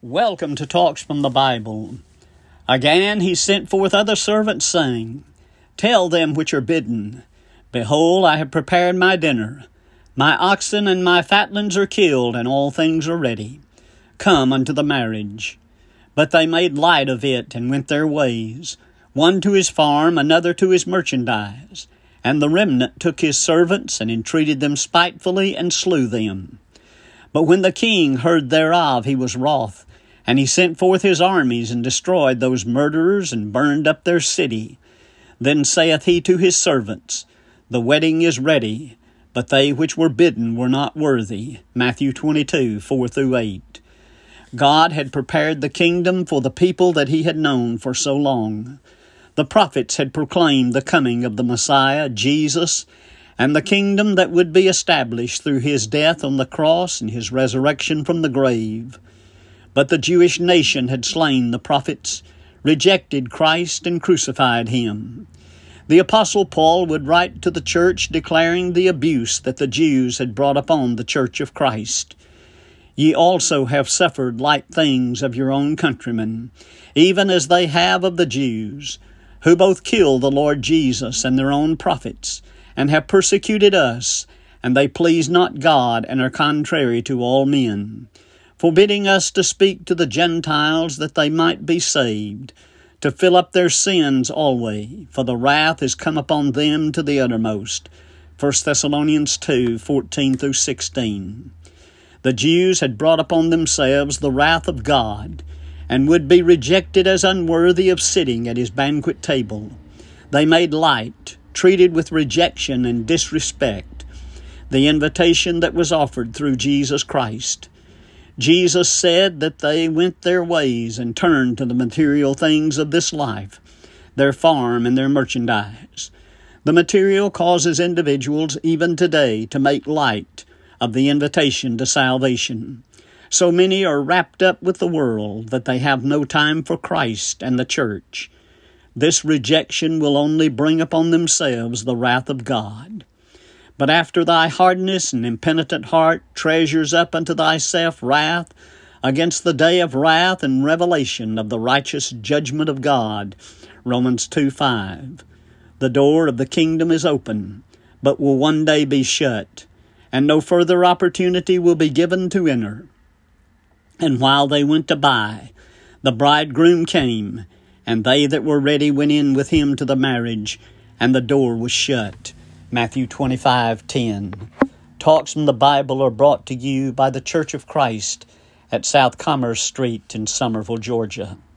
Welcome to Talks from the Bible. Again he sent forth other servants, saying, Tell them which are bidden, Behold, I have prepared my dinner. My oxen and my fatlings are killed, and all things are ready. Come unto the marriage. But they made light of it, and went their ways, one to his farm, another to his merchandise. And the remnant took his servants, and entreated them spitefully, and slew them. But when the king heard thereof, he was wroth, and he sent forth his armies, and destroyed those murderers, and burned up their city. Then saith he to his servants, The wedding is ready, but they which were bidden were not worthy. Matthew 22, 4-8. God had prepared the kingdom for the people that he had known for so long. The prophets had proclaimed the coming of the Messiah, Jesus, and the kingdom that would be established through his death on the cross and his resurrection from the grave. But the Jewish nation had slain the prophets, rejected Christ, and crucified him. The Apostle Paul would write to the church declaring the abuse that the Jews had brought upon the church of Christ. Ye also have suffered like things of your own countrymen, even as they have of the Jews, who both killed the Lord Jesus and their own prophets, and have persecuted us, and they please not God, and are contrary to all men, forbidding us to speak to the Gentiles that they might be saved, to fill up their sins always, for the wrath is come upon them to the uttermost. 1 Thessalonians 2, 14-16. The Jews had brought upon themselves the wrath of God, and would be rejected as unworthy of sitting at his banquet table. They made light, treated with rejection and disrespect, the invitation that was offered through Jesus Christ. Jesus said that they went their ways and turned to the material things of this life, their farm and their merchandise. The material causes individuals even today to make light of the invitation to salvation. So many are wrapped up with the world that they have no time for Christ and the church. This rejection will only bring upon themselves the wrath of God. But after thy hardness and impenitent heart treasures up unto thyself wrath against the day of wrath and revelation of the righteous judgment of God. Romans 2:5. The door of the kingdom is open, but will one day be shut, and no further opportunity will be given to enter. And while they went to buy, the bridegroom came, and they that were ready went in with him to the marriage, and the door was shut. Matthew 25:10. Talks from the Bible are brought to you by the Church of Christ at South Commerce Street in Summerville, Georgia.